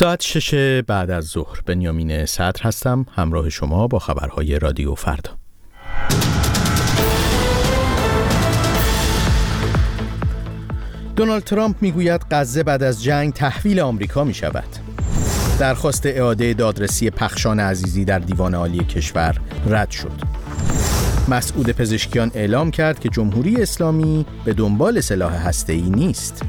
ساعت 6 بعد از ظهر. بنیامین صدر هستم، همراه شما با خبرهای رادیو فردا. دونالد ترامپ میگوید غزه بعد از جنگ تحویل آمریکا می شود. درخواست اعاده دادرسی پخشان عزیزی در دیوان عالی کشور رد شد. مسعود پزشکیان اعلام کرد که جمهوری اسلامی به دنبال سلاح هسته‌ای نیست.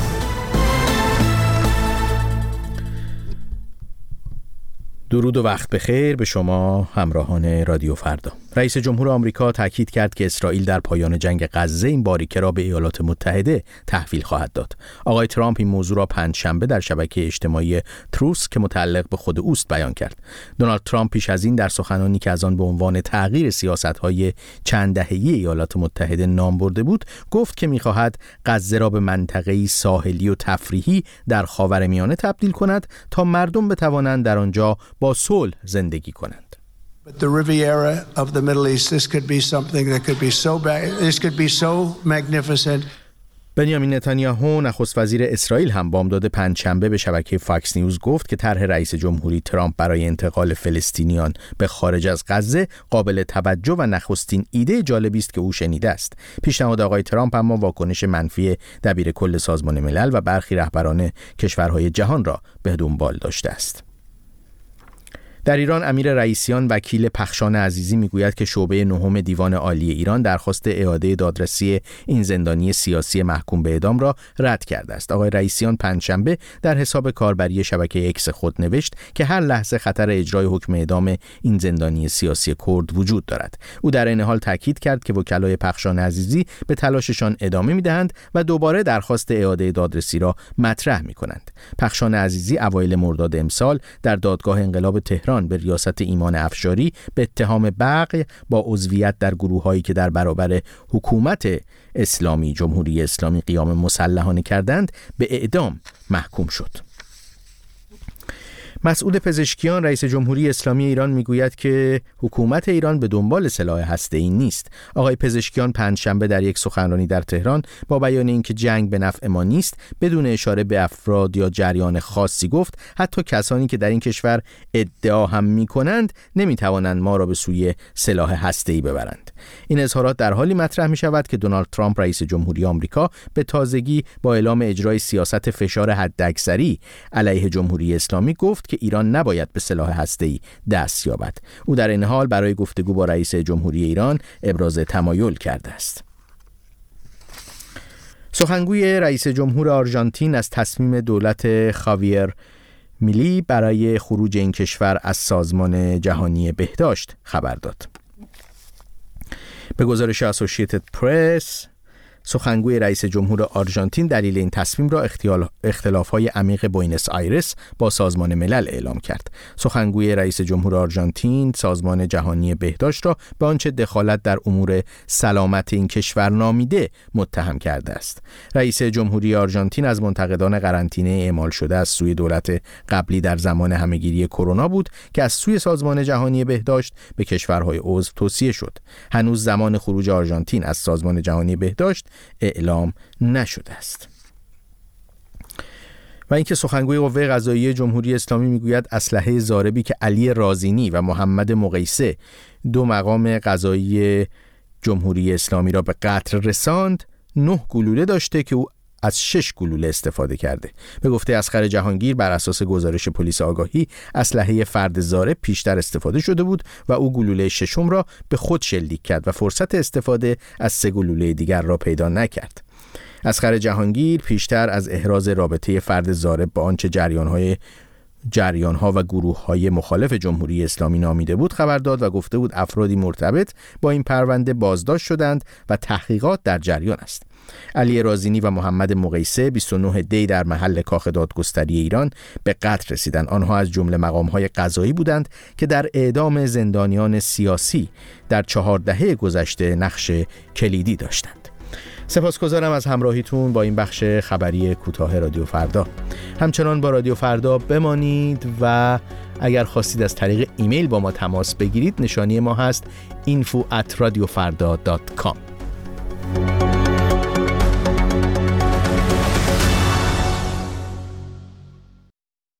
درود و وقت بخیر به شما همراهان رادیو فردا. رئیس جمهور آمریکا تاکید کرد که اسرائیل در پایان جنگ غزه این باریکه را به ایالات متحده تحویل خواهد داد. آقای ترامپ این موضوع را پنجشنبه در شبکه اجتماعی تروث که متعلق به خود اوست بیان کرد. دونالد ترامپ پیش از این در سخنانی که از آن به عنوان تغییر سیاست‌های چند دهه‌ای ایالات متحده نام برده بود، گفت که می‌خواهد غزه را به منطقه‌ای ساحلی و تفریحی در خاورمیانه تبدیل کند تا مردم بتوانند در آنجا با صلح زندگی کنند. But the Riviera of the Middle East, this could be something that could be so bad, this could be so magnificent. بنیامین نتانیاهو نخست وزیر اسرائیل هم بامداد پنجشنبه به شبکه فاکس نیوز گفت که طرح رئیس جمهوری ترامپ برای انتقال فلسطینیان به خارج از غزه قابل توجه و نخستین ایده جالبی است که او شنیده است. پیشنهاد آقای ترامپ اما واکنش منفی دبیر کل سازمان ملل و برخی رهبران کشورهای جهان را به دنبال داشته است. در ایران امیر رئیسیان وکیل پخشان عزیزی میگوید که شعبه نهم دیوان عالی ایران درخواست اعاده دادرسی این زندانی سیاسی محکوم به اعدام را رد کرده است. آقای رئیسیان پنجشنبه در حساب کاربری شبکه اکس خود نوشت که هر لحظه خطر اجرای حکم اعدام این زندانی سیاسی کرد وجود دارد. او در این حال تاکید کرد که وکلای پخشان عزیزی به تلاششان ادامه میدهند و دوباره درخواست اعاده دادرسی را مطرح میکنند. پخشان عزیزی اوایل مرداد امسال در دادگاه انقلاب تهران به ریاست ایمان افشاری به اتهام بغی با عضویت در گروه‌هایی که در برابر حکومت اسلامی جمهوری اسلامی قیام مسلحانه کردند به اعدام محکوم شد. مسعود پزشکیان رئیس جمهوری اسلامی ایران میگوید که حکومت ایران به دنبال سلاح هسته‌ای نیست. آقای پزشکیان پنجشنبه در یک سخنرانی در تهران با بیان اینکه جنگ به نفع ما نیست، بدون اشاره به افراد یا جریان خاصی گفت حتی کسانی که در این کشور ادعا هم میکنند نمیتوانند ما را به سوی سلاح هسته‌ای ببرند. این اظهارات در حالی مطرح می شود که دونالد ترامپ رئیس جمهوری آمریکا به تازگی با اعلام اجرای سیاست فشار حداکثری علیه جمهوری اسلامی گفت که ایران نباید به سلاح هسته‌ای دست یابد. او در این حال برای گفتگو با رئیس جمهوری ایران ابراز تمایل کرده است. سخنگوی رئیس جمهور آرژانتین از تصمیم دولت خاویر میلی برای خروج این کشور از سازمان جهانی بهداشت خبر داد. به گزارش اسوسییتد پرس، سخنگوی رئیس جمهور آرژانتین دلیل این تصمیم را اختلاف‌های عمیق بوئنوس آیرس با سازمان ملل اعلام کرد. سخنگوی رئیس جمهور آرژانتین سازمان جهانی بهداشت را به آنچه دخالت در امور سلامت این کشور نامیده متهم کرده است. رئیس جمهوری آرژانتین از منتقدان قرنطینه اعمال شده از سوی دولت قبلی در زمان همهگیری کرونا بود که از سوی سازمان جهانی بهداشت به کشورهای عضو توصیه شد. هنوز زمان خروج آرژانتین از سازمان جهانی بهداشت اعلام نشده است. و اینکه سخنگوی قوه قضاییه جمهوری اسلامی میگوید اسلحه ضاربی که علی رازینی و محمد مقیسه دو مقام قضایی جمهوری اسلامی را به قتل رساند 9 گلوله داشته که او از 6 گلوله استفاده کرده. به گفته اصغر جهانگیر بر اساس گزارش پلیس آگاهی اسلحه فرد ضارب پیشتر استفاده شده بود و او گلوله ششم را به خود شلیک کرد و فرصت استفاده از 3 گلوله دیگر را پیدا نکرد. اصغر جهانگیر پیشتر از احراز رابطه فرد ضارب با آنچه جریان‌ها و گروه‌های مخالف جمهوری اسلامی نامیده بود خبر داد و گفته بود افرادی مرتبط با این پرونده بازداشت شدند و تحقیقات در جریان است. علی رازینی و محمد مقیسه 29 دی در محل کاخ دادگستری ایران به قتل رسیدند. آنها از جمله مقام‌های قضایی بودند که در اعدام زندانیان سیاسی در 4 دهه گذشته نقش کلیدی داشتند. سپاسگزارم از همراهیتون با این بخش خبری کوتاه رادیو فردا. همچنان با رادیو فردا بمانید و اگر خواستید از طریق ایمیل با ما تماس بگیرید نشانی ما هست info@radiofarda.com.